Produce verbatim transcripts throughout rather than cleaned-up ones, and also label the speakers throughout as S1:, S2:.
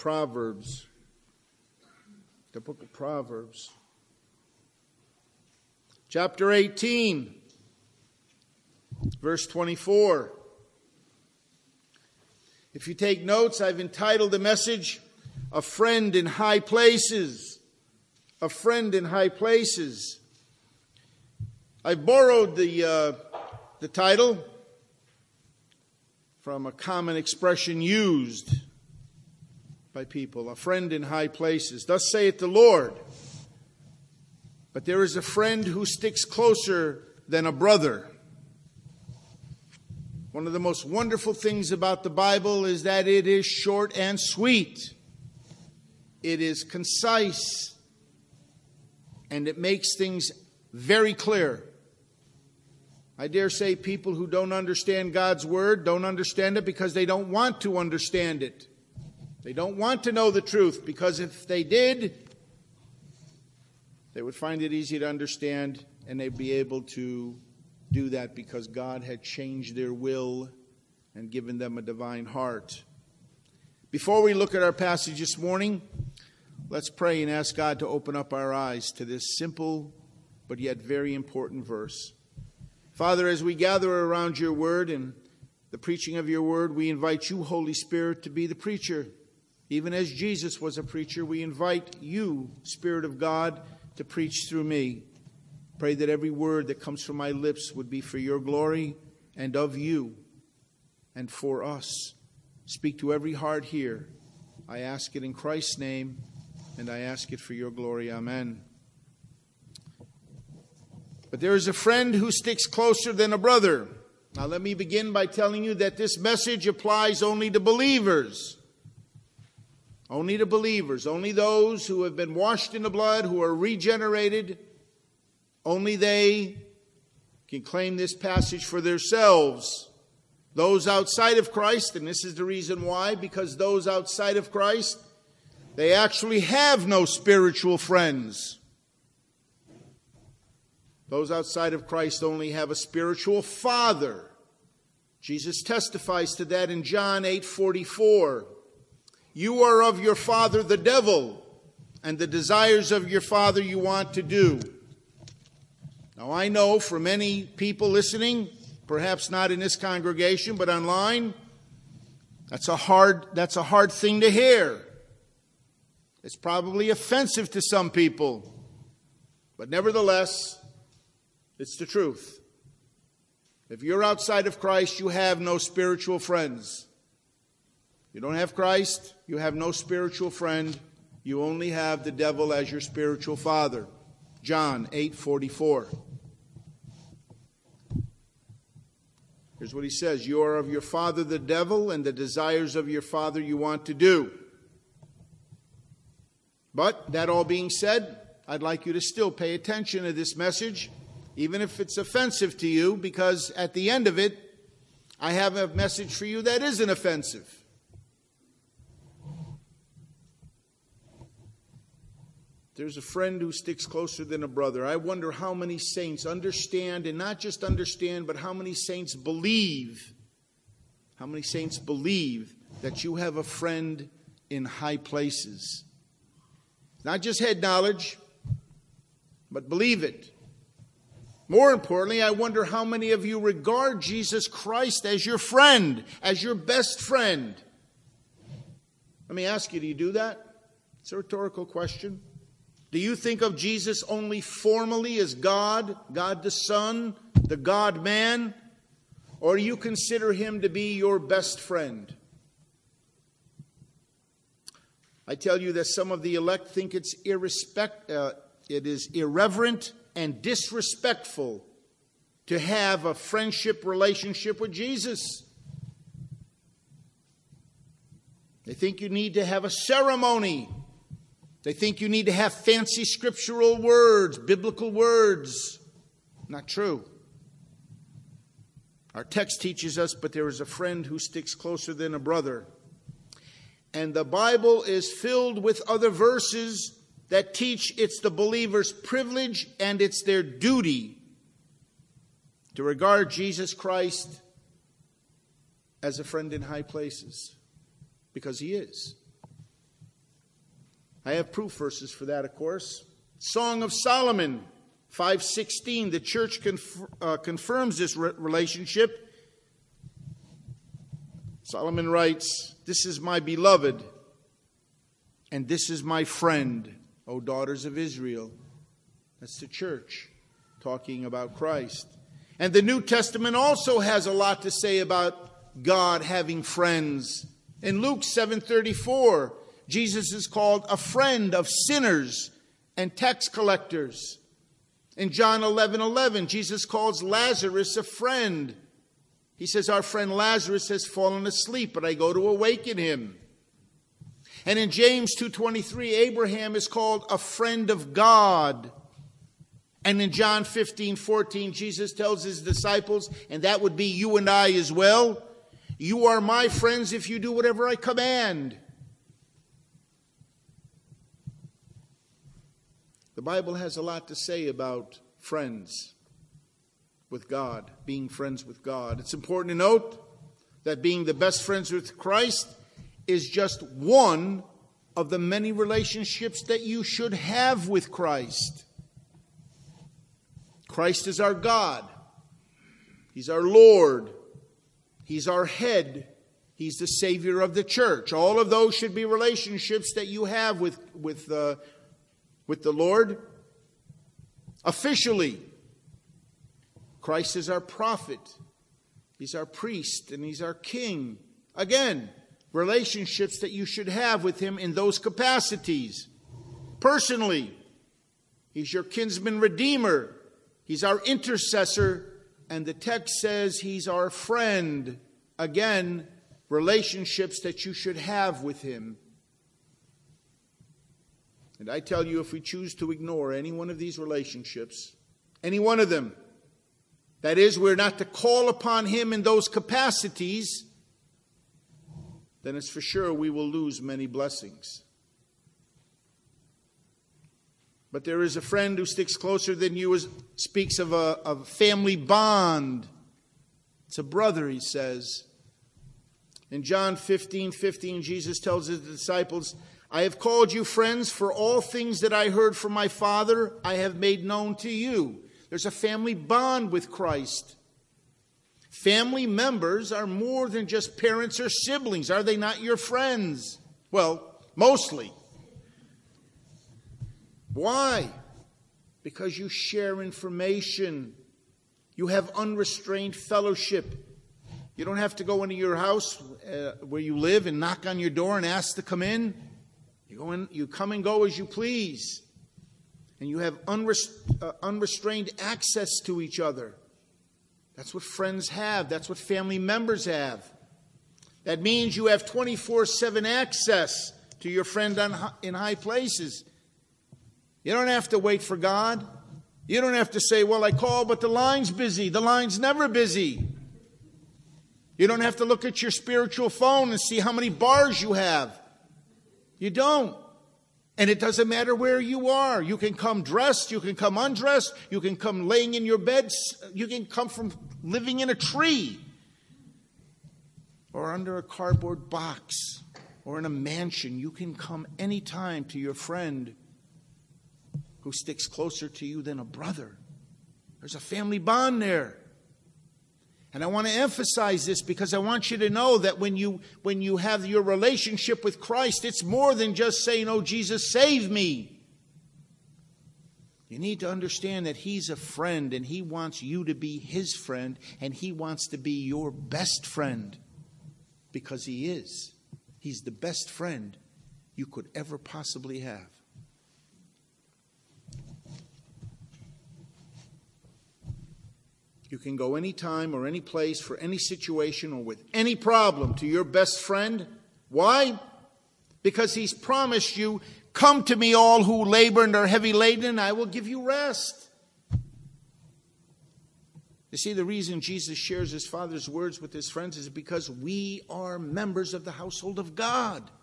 S1: Proverbs. The book of Proverbs. Chapter eighteen, verse twenty-four. If you take notes, I've entitled the message, A Friend in High Places. A Friend in High Places. I borrowed the, uh, the title from a common expression used by people, a friend in high places. Thus saith the Lord, but there is a friend who sticks closer than a brother. One of the most wonderful things about the Bible is that it is short and sweet. It is concise, and it makes things very clear. I dare say people who don't understand God's Word don't understand it because they don't want to understand it. They don't want to know the truth, because if they did, they would find it easy to understand, and they'd be able to do that because God had changed their will and given them a divine heart. Before we look at our passage this morning, let's pray and ask God to open up our eyes to this simple but yet very important verse. Father, as we gather around your word and the preaching of your word, we invite you, Holy Spirit, to be the preacher. Even as Jesus was a preacher, we invite you, Spirit of God, to preach through me. Pray that every word that comes from my lips would be for your glory and of you and for us. Speak to every heart here. I ask it in Christ's name, and I ask it for your glory. Amen. But there is a friend who sticks closer than a brother. Now let me begin by telling you that this message applies only to believers. Only to believers, only those who have been washed in the blood, who are regenerated. Only they can claim this passage for themselves. Those outside of Christ, and this is the reason why, because those outside of Christ, they actually have no spiritual friends. Those outside of Christ only have a spiritual father. Jesus testifies to that in John eight forty-four. You are of your father the devil, and the desires of your father you want to do. Now I know for many people listening, perhaps not in this congregation, but online, that's a hard, that's a hard thing to hear. It's probably offensive to some people. But nevertheless, it's the truth. If you're outside of Christ, you have no spiritual friends. You don't have Christ, you have no spiritual friend. You only have the devil as your spiritual father. John eight forty-four. Here's what he says. You are of your father the devil, and the desires of your father you want to do. But that all being said, I'd like you to still pay attention to this message, even if it's offensive to you, because at the end of it, I have a message for you that isn't offensive. There's a friend who sticks closer than a brother. I wonder how many saints understand, and not just understand, but how many saints believe, how many saints believe that you have a friend in high places. Not just head knowledge, but believe it. More importantly, I wonder how many of you regard Jesus Christ as your friend, as your best friend. Let me ask you, do you do that? It's a rhetorical question. Do you think of Jesus only formally as God, God the Son, the God-man? Or do you consider him to be your best friend? I tell you that some of the elect think it's irrespect, uh, it is irreverent and disrespectful to have a friendship relationship with Jesus. They think you need to have a ceremony. They think you need to have fancy scriptural words, biblical words. Not true. Our text teaches us, but there is a friend who sticks closer than a brother. And the Bible is filled with other verses that teach it's the believer's privilege and it's their duty to regard Jesus Christ as a friend in high places, because he is. I have proof verses for that, of course. Song of Solomon, five sixteen. The church conf- uh, confirms this re- relationship. Solomon writes, "This is my beloved, and this is my friend, O daughters of Israel." That's the church talking about Christ. And the New Testament also has a lot to say about God having friends. In Luke seven thirty-four, Jesus is called a friend of sinners and tax collectors. In John eleven eleven, Jesus calls Lazarus a friend. He says, "Our friend Lazarus has fallen asleep, but I go to awaken him." And in James two twenty-three, Abraham is called a friend of God. And in John fifteen fourteen, Jesus tells his disciples, and that would be you and I as well, "You are my friends if you do whatever I command." The Bible has a lot to say about friends with God, being friends with God. It's important to note that being the best friends with Christ is just one of the many relationships that you should have with Christ. Christ is our God. He's our Lord. He's our head. He's the Savior of the church. All of those should be relationships that you have with, with, uh, with the Lord. Officially, Christ is our prophet. He's our priest and he's our king. Again, relationships that you should have with him in those capacities. Personally, he's your kinsman redeemer. He's our intercessor. And the text says he's our friend. Again, relationships that you should have with him. And I tell you, if we choose to ignore any one of these relationships, any one of them, that is, we're not to call upon him in those capacities, then it's for sure we will lose many blessings. But there is a friend who sticks closer than you, as speaks of a, of a family bond. It's a brother, he says. In John fifteen fifteen, Jesus tells his disciples, "I have called you friends, for all things that I heard from my Father I have made known to you." There's a family bond with Christ. Family members are more than just parents or siblings. Are they not your friends? Well, mostly. Why? Because you share information. You have unrestrained fellowship. You don't have to go into your house uh, where you live and knock on your door and ask to come in. You go in, you come and go as you please. And you have unrest, uh, unrestrained access to each other. That's what friends have. That's what family members have. That means you have twenty-four seven access to your friend on, in high places. You don't have to wait for God. You don't have to say, "Well, I called, but the line's busy." The line's never busy. You don't have to look at your spiritual phone and see how many bars you have. You don't. And it doesn't matter where you are. You can come dressed. You can come undressed. You can come laying in your bed. You can come from living in a tree or under a cardboard box or in a mansion. You can come anytime to your friend who sticks closer to you than a brother. There's a family bond there. And I want to emphasize this because I want you to know that when you when you have your relationship with Christ, it's more than just saying, "Oh, Jesus, save me." You need to understand that he's a friend and he wants you to be his friend and he wants to be your best friend because he is. He's the best friend you could ever possibly have. You can go anytime or any place for any situation or with any problem to your best friend. Why? Because he's promised you, "Come to me all who labor and are heavy laden, and I will give you rest." You see, the reason Jesus shares his Father's words with his friends is because we are members of the household of God.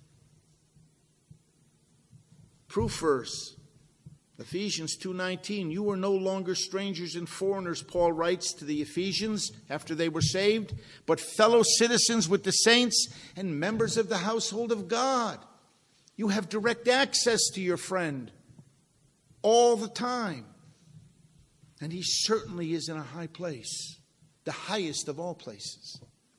S1: Proof verse. Ephesians two nineteen, "You are no longer strangers and foreigners," Paul writes to the Ephesians after they were saved, "but fellow citizens with the saints and members of the household of God." You have direct access to your friend all the time. And he certainly is in a high place, the highest of all places.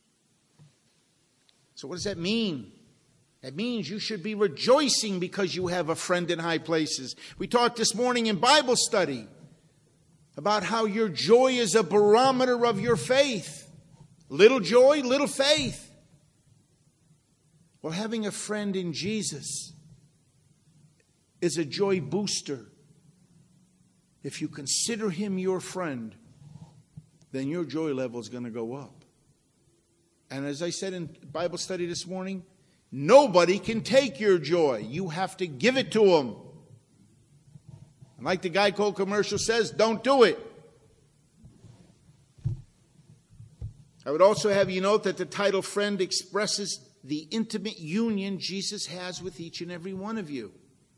S1: So what does that mean? That means you should be rejoicing because you have a friend in high places. We talked this morning in Bible study about how your joy is a barometer of your faith. Little joy, little faith. Well, having a friend in Jesus is a joy booster. If you consider him your friend, then your joy level is going to go up. And as I said in Bible study this morning, nobody can take your joy. You have to give it to them. And like the Geico commercial says, don't do it. I would also have you note that the title friend expresses the intimate union Jesus has with each and every one of you.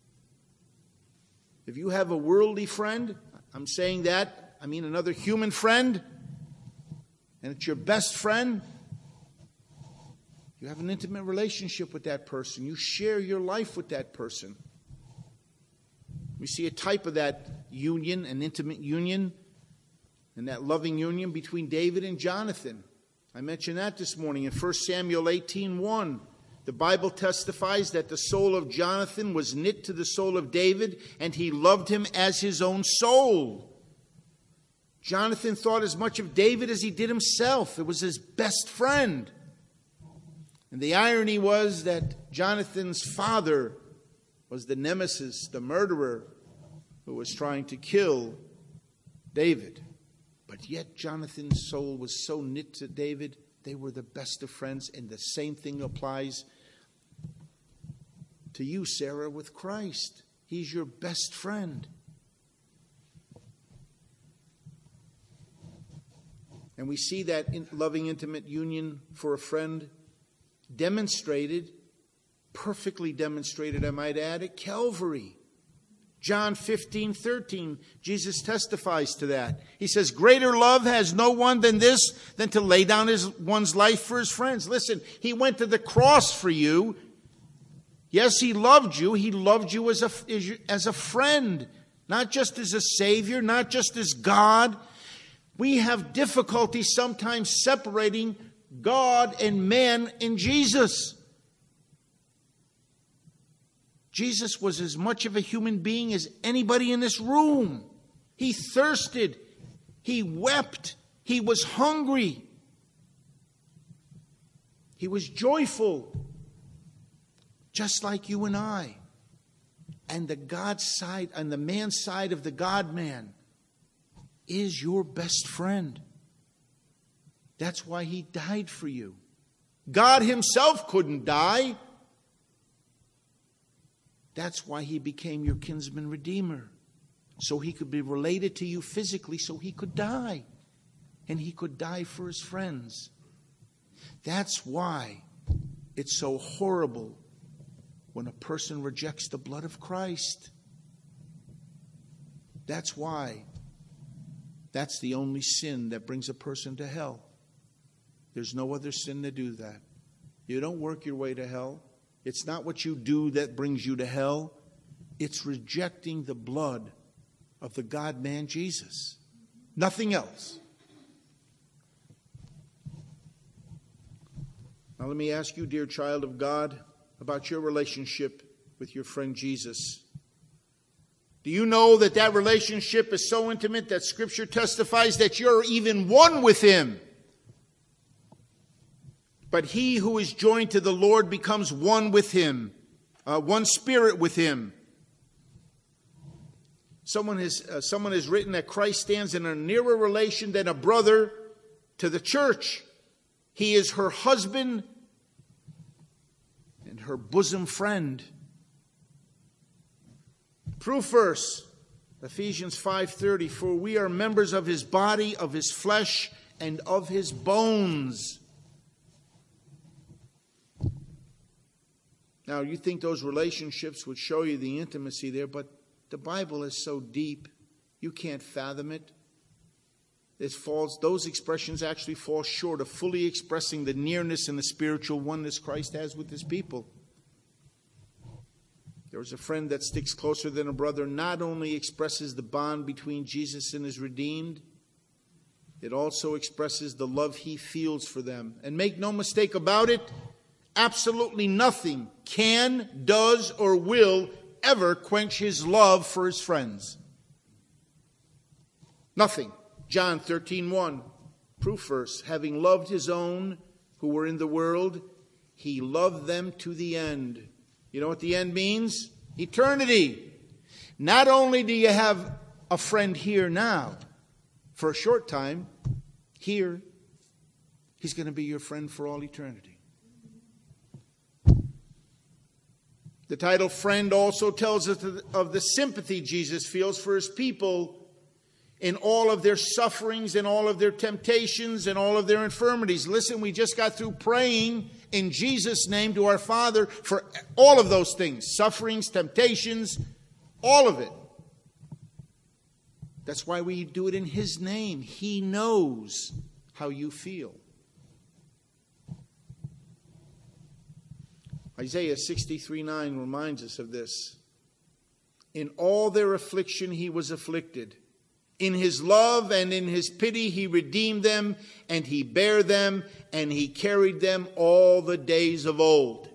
S1: If you have a worldly friend, I'm saying that, I mean another human friend, and it's your best friend, you have an intimate relationship with that person. You share your life with that person. We see a type of that union, an intimate union, and that loving union between David and Jonathan. I mentioned that this morning in First Samuel eighteen one. The Bible testifies that the soul of Jonathan was knit to the soul of David, and he loved him as his own soul. Jonathan thought as much of David as he did himself. It was his best friend. And the irony was that Jonathan's father was the nemesis, the murderer, who was trying to kill David. But yet Jonathan's soul was so knit to David, they were the best of friends. And the same thing applies to you, Sarah, with Christ. He's your best friend. And we see that loving, intimate union for a friend demonstrated, perfectly demonstrated, I might add, at Calvary. John fifteen thirteen, Jesus testifies to that. He says, greater love has no one than this, than to lay down his one's life for his friends. Listen, he went to the cross for you. Yes, he loved you. He loved you as a, as a friend, not just as a Savior, not just as God. We have difficulty sometimes separating God and man in Jesus. Jesus was as much of a human being as anybody in this room. He thirsted. He wept. He was hungry. He was joyful, just like you and I. And the God side, and the man side of the God-man is your best friend. That's why he died for you. God himself couldn't die. That's why he became your kinsman redeemer. So he could be related to you physically, so he could die. And he could die for his friends. That's why it's so horrible when a person rejects the blood of Christ. That's why that's the only sin that brings a person to hell. There's no other sin to do that. You don't work your way to hell. It's not what you do that brings you to hell. It's rejecting the blood of the God-man Jesus. Nothing else. Now let me ask you, dear child of God, about your relationship with your friend Jesus. Do you know that that relationship is so intimate that Scripture testifies that you're even one with him? But he who is joined to the Lord becomes one with him, uh, one spirit with him. Someone has, uh, someone has written that Christ stands in a nearer relation than a brother to the church. He is her husband and her bosom friend. Proof verse, Ephesians five thirty, for we are members of his body, of his flesh, and of his bones. Now, you think those relationships would show you the intimacy there, but the Bible is so deep, you can't fathom it. It falls, those expressions actually fall short of fully expressing the nearness and the spiritual oneness Christ has with his people. There is a friend that sticks closer than a brother, not only expresses the bond between Jesus and his redeemed, it also expresses the love he feels for them. And make no mistake about it, absolutely nothing can, does, or will ever quench his love for his friends. Nothing. John thirteen one, proof verse. Having loved his own who were in the world, he loved them to the end. You know what the end means? Eternity. Not only do you have a friend here now, for a short time, here, he's going to be your friend for all eternity. The title friend also tells us of the sympathy Jesus feels for his people in all of their sufferings and all of their temptations and all of their infirmities. Listen, we just got through praying in Jesus' name to our Father for all of those things. Sufferings, temptations, all of it. That's why we do it in his name. He knows how you feel. Isaiah sixty-three nine reminds us of this. In all their affliction he was afflicted. In his love and in his pity he redeemed them, and he bare them, and he carried them all the days of old.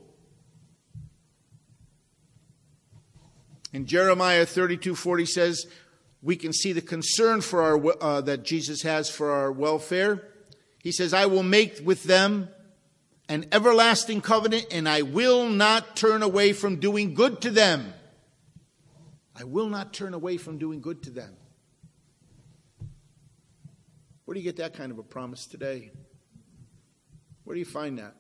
S1: In Jeremiah thirty-two forty says, we can see the concern for our uh, that Jesus has for our welfare. He says, I will make with them an everlasting covenant, and I will not turn away from doing good to them. I will not turn away from doing good to them. Where do you get that kind of a promise today? Where do you find that?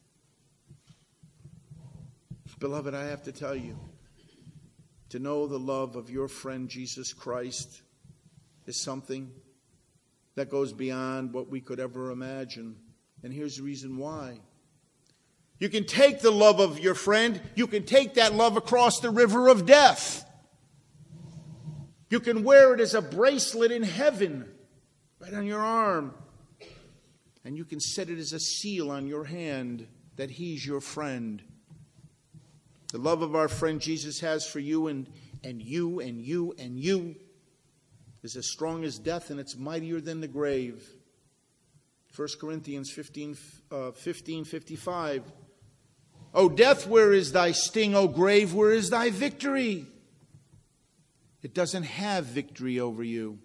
S1: Beloved, I have to tell you, to know the love of your friend Jesus Christ is something that goes beyond what we could ever imagine. And here's the reason why. You can take the love of your friend, you can take that love across the river of death. You can wear it as a bracelet in heaven, right on your arm. And you can set it as a seal on your hand that he's your friend. The love of our friend Jesus has for you and, and you and you and you is as strong as death, and it's mightier than the grave. First Corinthians fifteen, uh, fifteen fifty-five. O death, where is thy sting? O grave, where is thy victory? It doesn't have victory over you.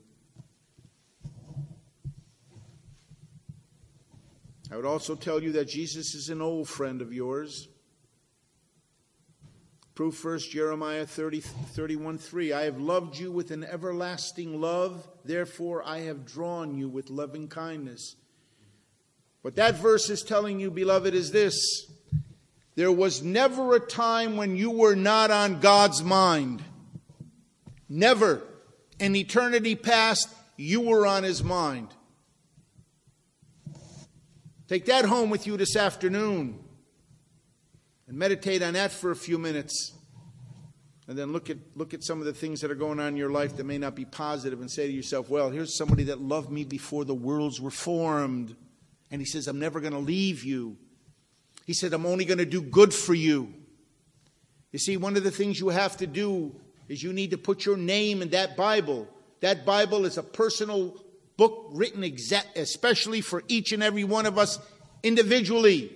S1: I would also tell you that Jesus is an old friend of yours. Proof first, Jeremiah thirty, thirty-one three. I have loved you with an everlasting love, therefore I have drawn you with loving kindness. What that verse is telling you, beloved, is this. There was never a time when you were not on God's mind. Never. In eternity past, you were on his mind. Take that home with you this afternoon and meditate on that for a few minutes. And then look at look at some of the things that are going on in your life that may not be positive and say to yourself, well, here's somebody that loved me before the worlds were formed. And he says, I'm never going to leave you. He said, I'm only going to do good for you. You see, one of the things you have to do is you need to put your name in that Bible. That Bible is a personal book written exact, especially for each and every one of us individually.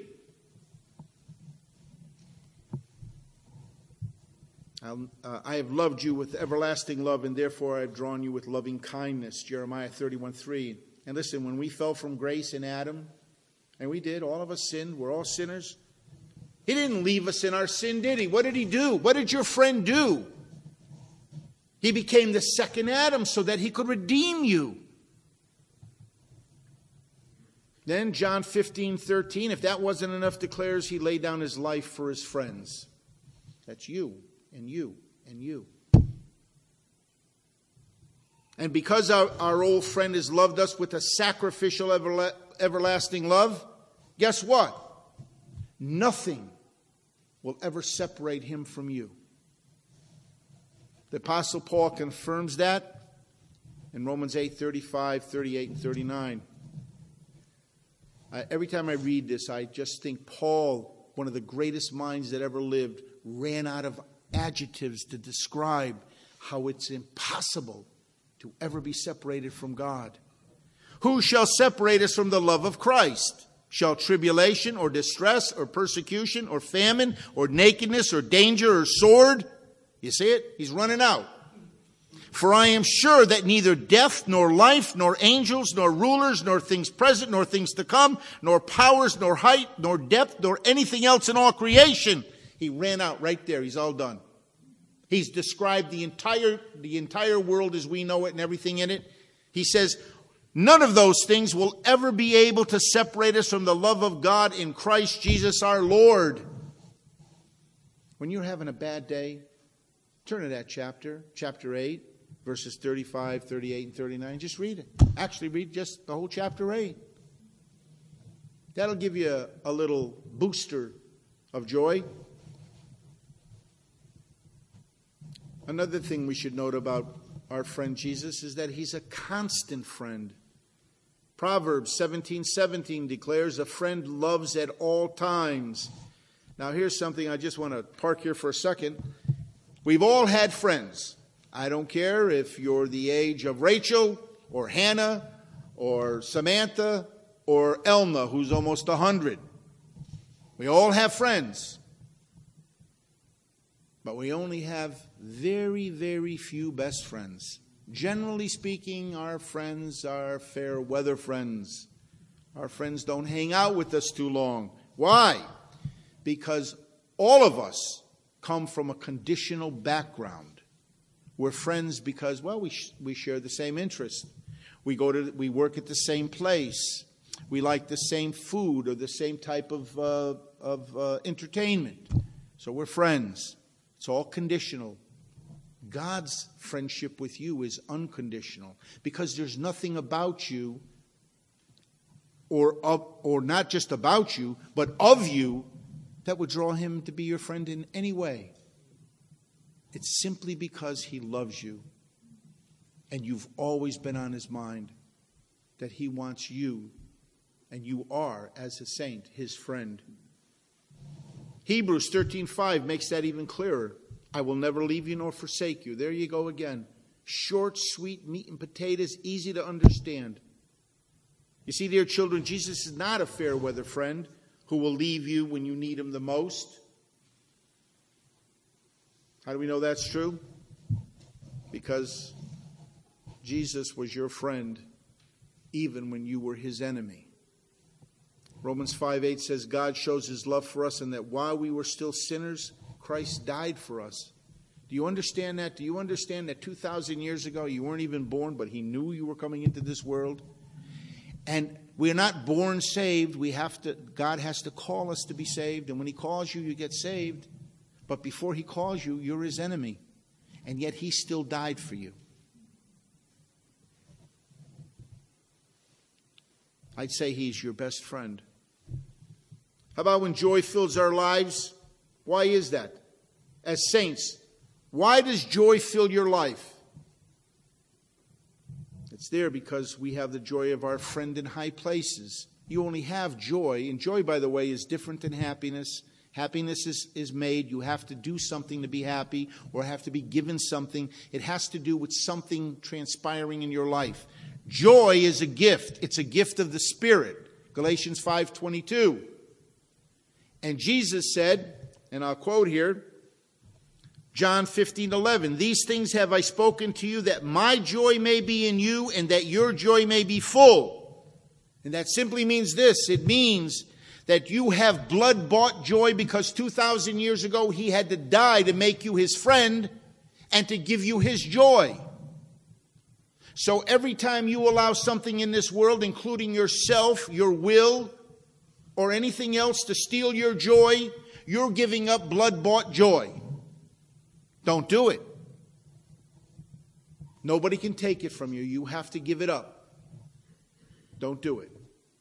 S1: Uh, I have loved you with everlasting love, and therefore I have drawn you with loving kindness. Jeremiah thirty-one three. And listen, when we fell from grace in Adam, and we did, all of us sinned, we're all sinners. He didn't leave us in our sin, did he? What did he do? What did your friend do? He became the second Adam so that he could redeem you. Then John fifteen thirteen, if that wasn't enough, declares he laid down his life for his friends. That's you and you and you. And because our, our old friend has loved us with a sacrificial everla- everlasting love, guess what? Nothing will ever separate him from you. The Apostle Paul confirms that in Romans eight thirty-five, thirty-eight, and thirty-nine. I, every time I read this, I just think Paul, one of the greatest minds that ever lived, ran out of adjectives to describe how it's impossible to ever be separated from God. Who shall separate us from the love of Christ? Shall tribulation or distress or persecution or famine or nakedness or danger or sword? You see it? He's running out. For I am sure that neither death, nor life, nor angels, nor rulers, nor things present, nor things to come, nor powers, nor height, nor depth, nor anything else in all creation. He ran out right there. He's all done. He's described the entire, the entire world as we know it and everything in it. He says, none of those things will ever be able to separate us from the love of God in Christ Jesus our Lord. When you're having a bad day, turn to that chapter, chapter eight. Verses thirty-five, thirty-eight, and thirty-nine. Just read it. Actually, read just the whole chapter eight. That'll give you a, a little booster of joy. Another thing we should note about our friend Jesus is that he's a constant friend. Proverbs seventeen seventeen declares, a friend loves at all times. Now, here's something I just want to park here for a second. We've all had friends. I don't care if you're the age of Rachel or Hannah or Samantha or Elna, who's almost a hundred. We all have friends. But we only have very, very few best friends. Generally speaking, our friends are fair weather friends. Our friends don't hang out with us too long. Why? Because all of us come from a conditional background. We're friends because, well, we sh- we share the same interests. We go to, we work at the same place. We like the same food or the same type of uh, of uh, entertainment. So we're friends. It's all conditional. God's friendship with you is unconditional because there's nothing about you, or of, or not just about you, but of you, that would draw him to be your friend in any way. It's simply because he loves you and you've always been on his mind, that he wants you, and you are, as a saint, his friend. Hebrews thirteen five makes that even clearer. I will never leave you nor forsake you. There you go again. Short, sweet meat and potatoes, easy to understand. You see, dear children, Jesus is not a fair weather friend who will leave you when you need him the most. How do we know that's true? Because Jesus was your friend even when you were his enemy. Romans five eight says, God shows his love for us, and that while we were still sinners, Christ died for us. Do you understand that? Do you understand that two thousand years ago you weren't even born, but he knew you were coming into this world? And we're not born saved. We have to, God has to call us to be saved. And when he calls you, you get saved. But before he calls you, you're his enemy. And yet he still died for you. I'd say he's your best friend. How about when joy fills our lives? Why is that? As saints, why does joy fill your life? It's there because we have the joy of our friend in high places. You only have joy, and joy, by the way, is different than happiness. Happiness is, is made. You have to do something to be happy, or have to be given something. It has to do with something transpiring in your life. Joy is a gift. It's a gift of the Spirit. Galatians five twenty-two. And Jesus said, and I'll quote here, John fifteen eleven, these things have I spoken to you, that my joy may be in you, and that your joy may be full. And that simply means this. It means that you have blood-bought joy because two thousand years ago he had to die to make you his friend and to give you his joy. So every time you allow something in this world, including yourself, your will, or anything else to steal your joy, you're giving up blood-bought joy. Don't do it. Nobody can take it from you. You have to give it up. Don't do it.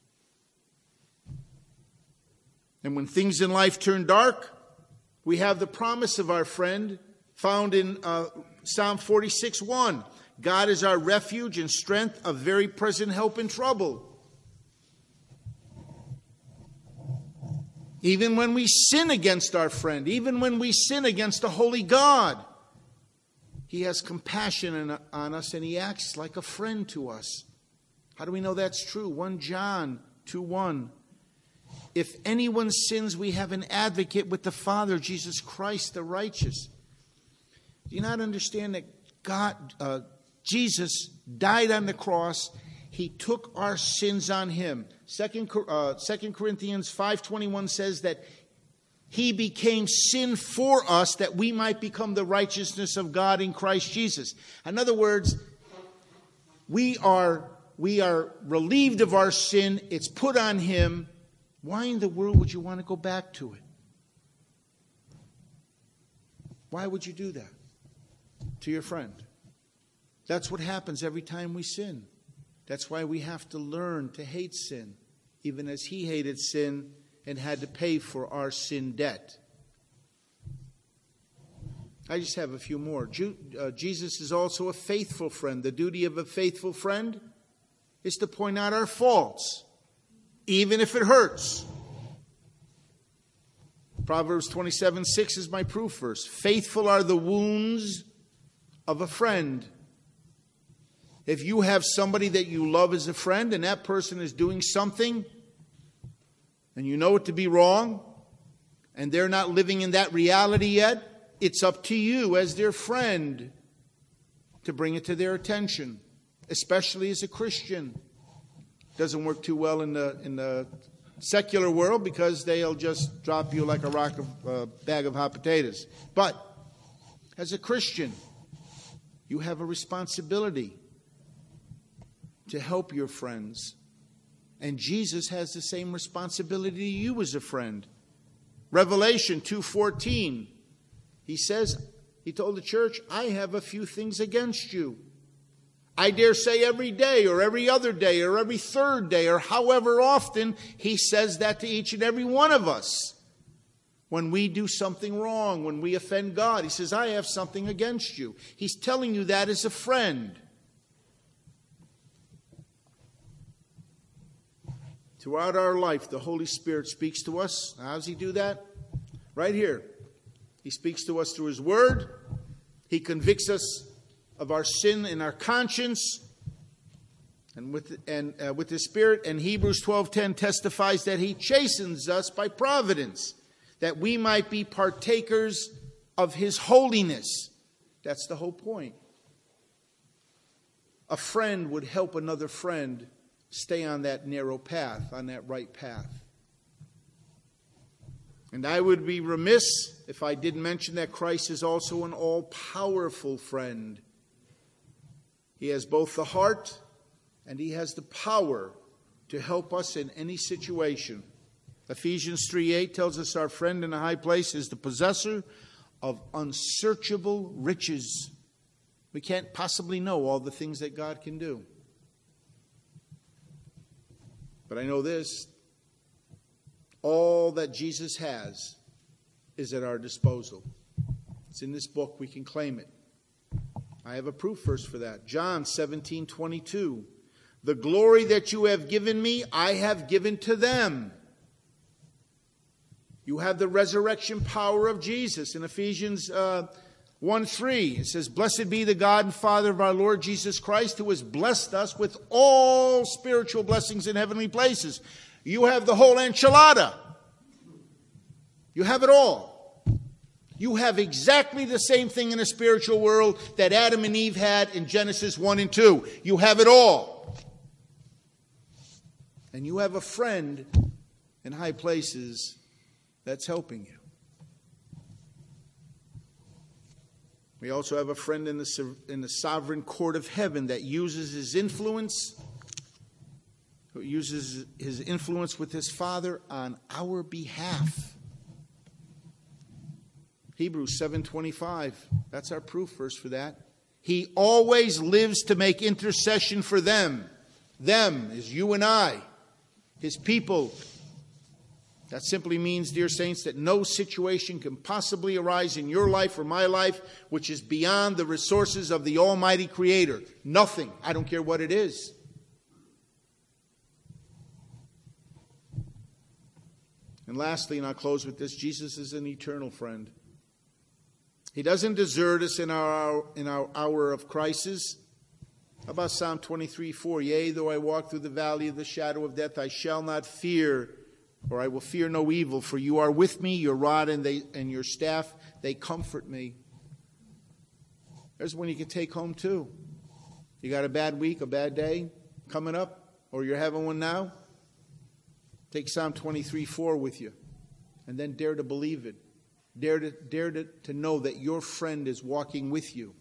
S1: And when things in life turn dark, we have the promise of our friend found in uh, Psalm forty-six one. God is our refuge and strength, a very present help in trouble. Even when we sin against our friend, even when we sin against a holy God, He has compassion on us and He acts like a friend to us. How do we know that's true? First John two one. If anyone sins, we have an advocate with the Father, Jesus Christ the righteous. Do you not understand that God, uh, Jesus died on the cross? He took our sins on Him. Second, uh, Second Corinthians five twenty-one says that He became sin for us that we might become the righteousness of God in Christ Jesus. In other words, we are, we are relieved of our sin. It's put on Him. Why in the world would you want to go back to it? Why would you do that to your friend? That's what happens every time we sin. That's why we have to learn to hate sin, even as He hated sin and had to pay for our sin debt. I just have a few more. Ju- uh, Jesus is also a faithful friend. The duty of a faithful friend is to point out our faults, even if it hurts. Proverbs twenty-seven six is my proof verse. Faithful are the wounds of a friend. If you have somebody that you love as a friend and that person is doing something and you know it to be wrong and they're not living in that reality yet, it's up to you as their friend to bring it to their attention, especially as a Christian. Doesn't work too well in the in the secular world because they'll just drop you like a rock of uh, bag of hot potatoes. But as a Christian, you have a responsibility to help your friends. And Jesus has the same responsibility to you as a friend. Revelation two fourteen, He says, He told the church, I have a few things against you. I dare say every day or every other day or every third day or however often He says that to each and every one of us. When we do something wrong, when we offend God, He says, I have something against you. He's telling you that as a friend. Throughout our life, the Holy Spirit speaks to us. How does He do that? Right here. He speaks to us through His Word. He convicts us of our sin in our conscience and with and uh, with His Spirit. And Hebrews twelve ten testifies that He chastens us by providence, that we might be partakers of His holiness. That's the whole point. A friend would help another friend stay on that narrow path, on that right path. And I would be remiss if I didn't mention that Christ is also an all-powerful friend. He has both the heart and He has the power to help us in any situation. Ephesians three eight tells us our friend in the high place is the possessor of unsearchable riches. We can't possibly know all the things that God can do. But I know this, all that Jesus has is at our disposal. It's in this book, we can claim it. I have a proof verse for that. John seventeen twenty-two. The glory that you have given me, I have given to them. You have the resurrection power of Jesus. In Ephesians uh, one three, it says, Blessed be the God and Father of our Lord Jesus Christ, who has blessed us with all spiritual blessings in heavenly places. You have the whole enchilada. You have it all. You have exactly the same thing in the spiritual world that Adam and Eve had in Genesis one and two. You have it all. And you have a friend in high places that's helping you. We also have a friend in the, in the sovereign court of heaven that uses his influence, who uses his influence with his Father on our behalf. Hebrews seven twenty-five, that's our proof verse for that. He always lives to make intercession for them. Them is you and I, His people. That simply means, dear saints, that no situation can possibly arise in your life or my life which is beyond the resources of the Almighty Creator. Nothing. I don't care what it is. And lastly, and I'll close with this, Jesus is an eternal friend. He doesn't desert us in our, in our hour of crisis. How about Psalm twenty-three four? Yea, though I walk through the valley of the shadow of death, I shall not fear, or I will fear no evil, for you are with me, your rod and, they, and your staff, they comfort me. There's one you can take home too. You got a bad week, a bad day coming up, or you're having one now? Take Psalm twenty-three four with you, and then dare to believe it. Dare to, dare to, to know that your friend is walking with you.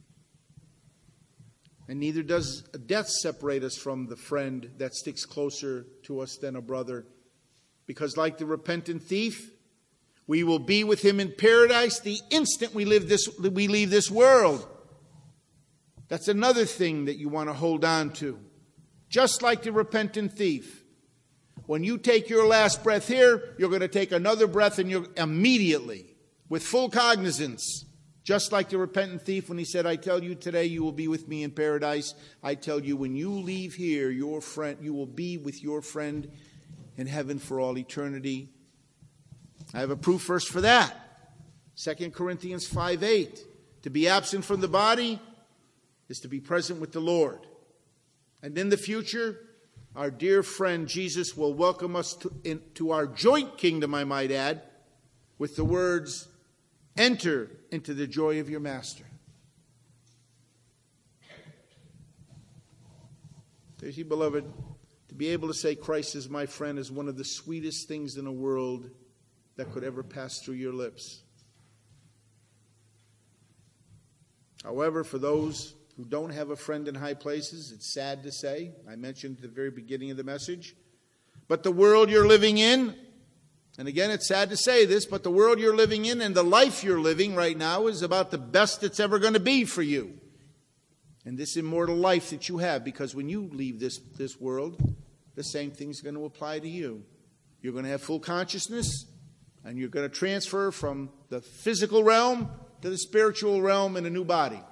S1: And neither does death separate us from the friend that sticks closer to us than a brother. Because like the repentant thief, we will be with him in paradise the instant we leave this, we leave this world. That's another thing that you want to hold on to. Just like the repentant thief. When you take your last breath here, you're going to take another breath and you're immediately, with full cognizance, just like the repentant thief when he said, I tell you today you will be with me in paradise. I tell you when you leave here, your friend, you will be with your friend in heaven for all eternity. I have a proof verse for that. Second Corinthians five eight. To be absent from the body is to be present with the Lord. And in the future, our dear friend Jesus will welcome us to, in, to our joint kingdom, I might add, with the words, enter into the joy of your master. There's you, beloved, to be able to say Christ is my friend is one of the sweetest things in the world that could ever pass through your lips. However, for those who don't have a friend in high places, it's sad to say, I mentioned at the very beginning of the message, but the world you're living in, and again it's sad to say this, but the world you're living in and the life you're living right now is about the best it's ever going to be for you. And this immortal life that you have, because when you leave this, this world, the same thing's going to apply to you. You're going to have full consciousness, and you're going to transfer from the physical realm to the spiritual realm in a new body.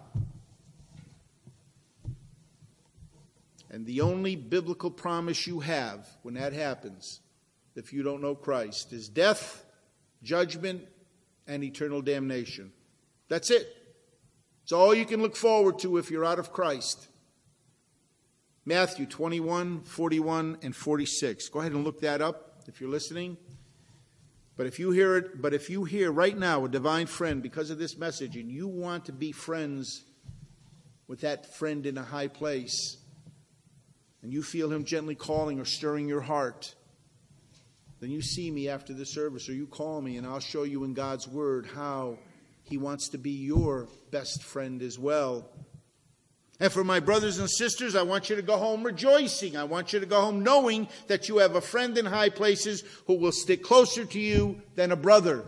S1: And the only biblical promise you have when that happens, if you don't know Christ, is death, judgment, and eternal damnation. That's it. It's all you can look forward to if you're out of Christ. Matthew twenty-one, forty-one, and forty-six. Go ahead and look that up if you're listening. But if you hear it, but if you hear right now a divine friend because of this message, and you want to be friends with that friend in a high place, and you feel him gently calling or stirring your heart, then you see me after the service, or you call me, and I'll show you in God's Word how he wants to be your best friend as well. And for my brothers and sisters, I want you to go home rejoicing. I want you to go home knowing that you have a friend in high places who will stick closer to you than a brother.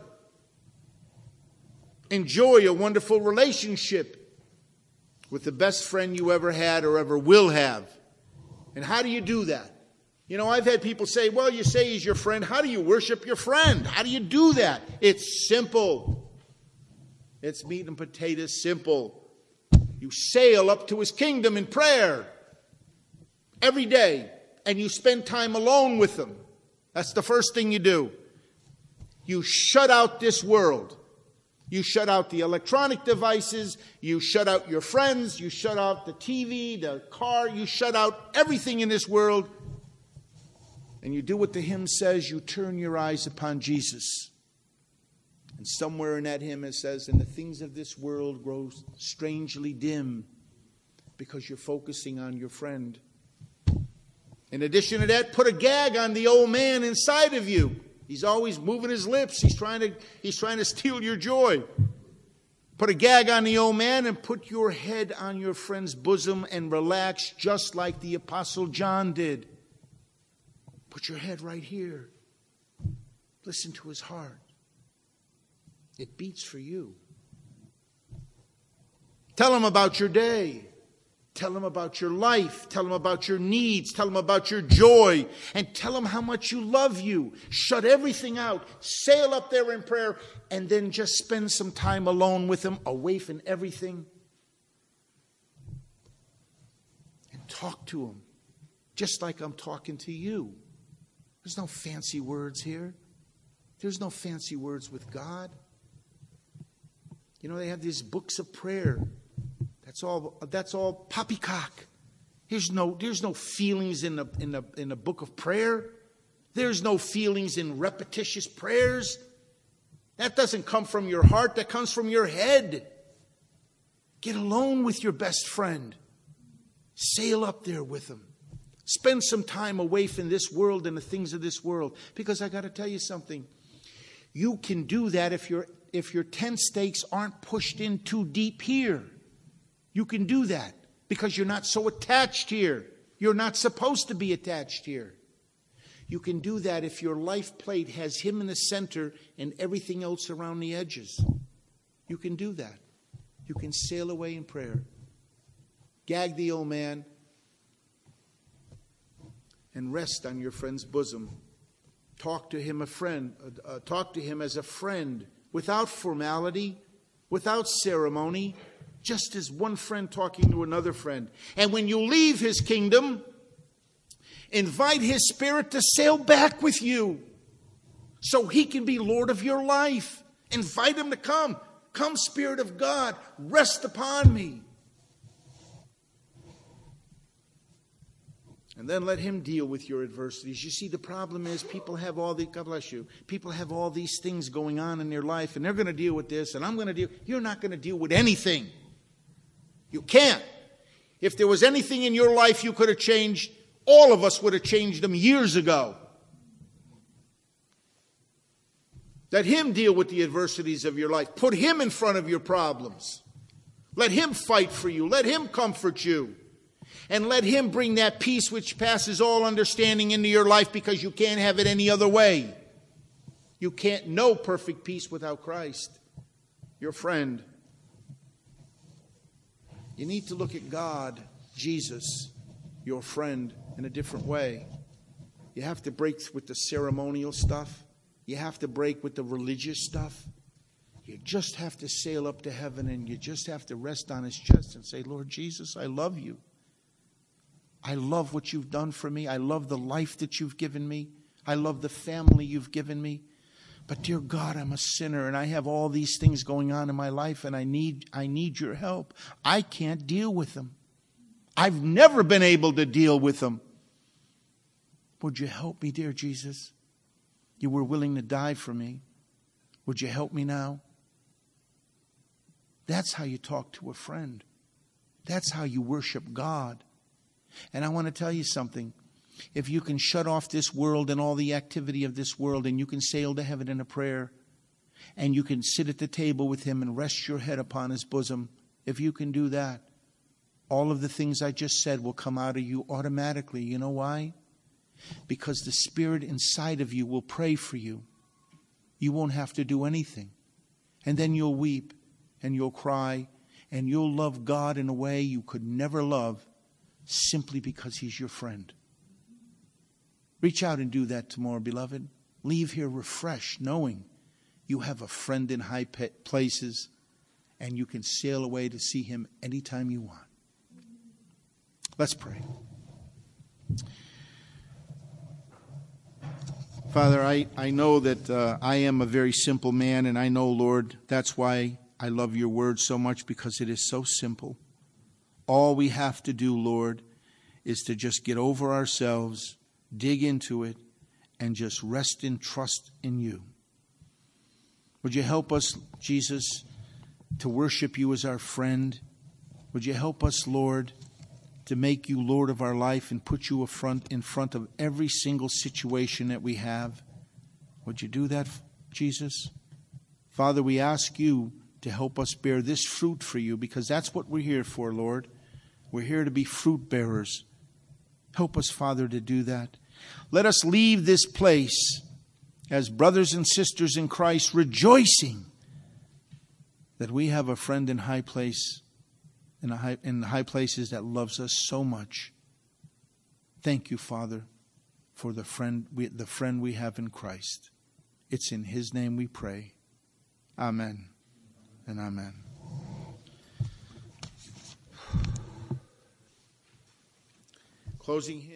S1: Enjoy a wonderful relationship with the best friend you ever had or ever will have. And how do you do that? You know, I've had people say, well, you say he's your friend. How do you worship your friend? How do you do that? It's simple. It's meat and potatoes simple. You sail up to his kingdom in prayer every day, and you spend time alone with him. That's the first thing you do. You shut out this world. You shut out the electronic devices. You shut out your friends. You shut out the T V, the car. You shut out everything in this world. And you do what the hymn says. You turn your eyes upon Jesus. And somewhere in that hymn it says, and the things of this world grow strangely dim because you're focusing on your friend. In addition to that, put a gag on the old man inside of you. He's always moving his lips. He's trying to, he's trying to steal your joy. Put a gag on the old man and put your head on your friend's bosom and relax just like the Apostle John did. Put your head right here. Listen to his heart. It beats for you. Tell him about your day. Tell him about your life. Tell him about your needs. Tell him about your joy. And tell him how much you love you. Shut everything out. Sail up there in prayer. And then just spend some time alone with him, away from everything. And talk to him. Just like I'm talking to you. There's no fancy words here. There's no fancy words with God. You know, they have these books of prayer. That's all, that's all poppycock. There's no, there's no feelings in the, in the, in the book of prayer. There's no feelings in repetitious prayers. That doesn't come from your heart. That comes from your head. Get alone with your best friend. Sail up there with him. Spend some time away from this world and the things of this world. Because I got to tell you something. You can do that if your if your tent stakes aren't pushed in too deep here. You can do that because you're not so attached here. You're not supposed to be attached here. You can do that if your life plate has him in the center and everything else around the edges. You can do that. You can sail away in prayer. Gag the old man and rest on your friend's bosom. Talk to him a friend. Uh, talk to him as a friend, without formality, without ceremony, just as one friend talking to another friend. And when you leave his kingdom, invite his Spirit to sail back with you so he can be Lord of your life. Invite him to come. Come, Spirit of God, rest upon me. And then let him deal with your adversities. You see, the problem is people have all the, God bless you, people have all these things going on in their life, and they're going to deal with this, and I'm going to deal. You're not going to deal with anything. You can't. If there was anything in your life you could have changed, all of us would have changed them years ago. Let him deal with the adversities of your life. Put him in front of your problems. Let him fight for you. Let him comfort you. And let him bring that peace which passes all understanding into your life, because you can't have it any other way. You can't know perfect peace without Christ, your friend. You need to look at God, Jesus, your friend, in a different way. You have to break with the ceremonial stuff. You have to break with the religious stuff. You just have to sail up to heaven, and you just have to rest on his chest and say, Lord Jesus, I love you. I love what you've done for me. I love the life that you've given me. I love the family you've given me. But dear God, I'm a sinner, and I have all these things going on in my life, and I need, I need your help. I can't deal with them. I've never been able to deal with them. Would you help me, dear Jesus? You were willing to die for me. Would you help me now? That's how you talk to a friend. That's how you worship God. And I want to tell you something. If you can shut off this world and all the activity of this world, and you can sail to heaven in a prayer, and you can sit at the table with him and rest your head upon his bosom, if you can do that, all of the things I just said will come out of you automatically. You know why? Because the Spirit inside of you will pray for you. You won't have to do anything. And then you'll weep and you'll cry and you'll love God in a way you could never love, simply because he's your friend. Reach out and do that tomorrow, beloved. Leave here refreshed, knowing you have a friend in high places, and you can sail away to see him anytime you want. Let's pray. Father, I, I know that uh, I am a very simple man, and I know, Lord, that's why I love your word so much, because it is so simple. All we have to do, Lord, is to just get over ourselves, dig into it, and just rest in trust in you. Would you help us, Jesus, to worship you as our friend? Would you help us, Lord, to make you Lord of our life and put you in front, in front of every single situation that we have? Would you do that, Jesus? Father, we ask you to help us bear this fruit for you, because that's what we're here for, Lord. We're here to be fruit bearers. Help us, Father, to do that. Let us leave this place as brothers and sisters in Christ, rejoicing that we have a friend in high place, in, a high, in the high places, that loves us so much. Thank you, Father, for the friend we, the friend we have in Christ. It's in his name we pray. Amen and amen. Closing hymn.